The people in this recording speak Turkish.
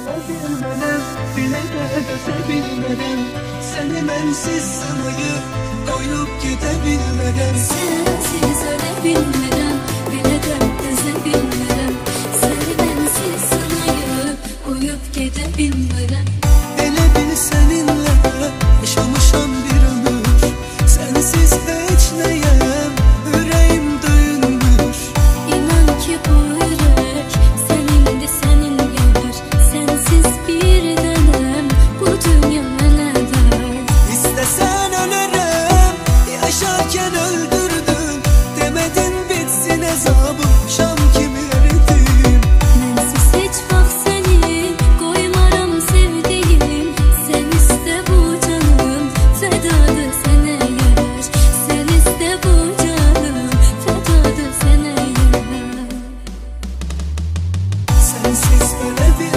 Bilmeden, bile de dösebilmeden, seni bensiz sanayıp koyup gidebilmeden, sensiz ölebilmeden, bile de dösebilmeden, seni bensiz sanayıp koyup gidebilmeden. hele bil seninle yaşamışam bir ömür, sensiz hiç neyem, yüreğim döyünmüş. İnan ki bu yürek senindi, senin gelir, sensiz bir tanem bu dünya ne der. İstesen ölürüm, yaşarken öldürdün, demedin bitsin hesabım, şam kimi eridim. Mensiz hiç bak seni koymaram sevdiğim, sen iste bu canım fedadı sene yer, sen iste bu canım fedadı sene yer. Sensiz ölebilirim.